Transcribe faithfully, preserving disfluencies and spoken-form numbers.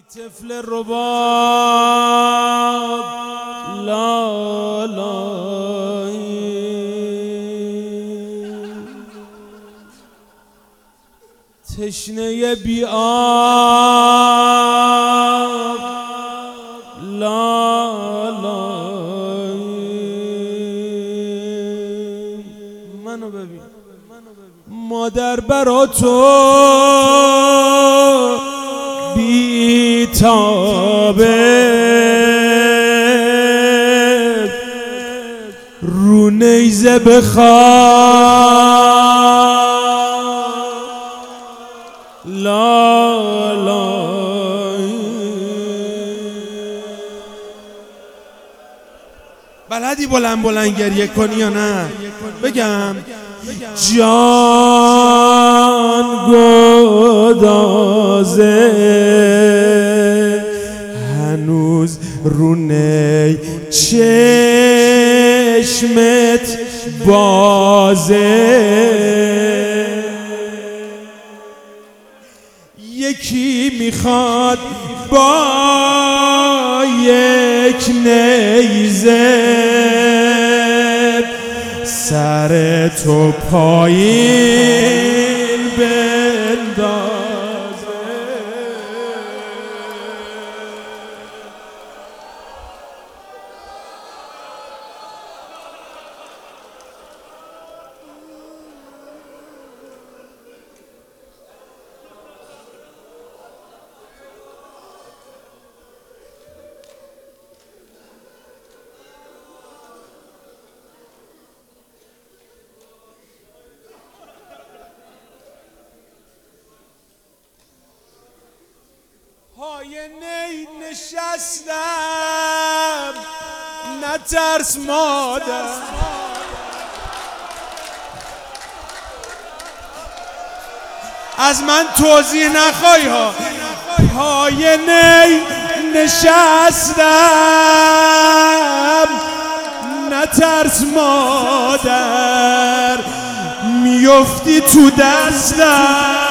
طفل رباب لا لا تشنه بی آب لا لا منو ببین مادر برا تو بی تابه رو نیزه بخواب لا لا بلدی بلند بلند گریه کنی یا نه؟ بگم جان گدازه هنوز رونه چشمت بازه یکی میخواد با یک نیزه سر تو پایین بندازه پای نی نشستم نترس مادر از من توضیح نخوای ها پای نی نشستم نترس مادر میفتی تو دستم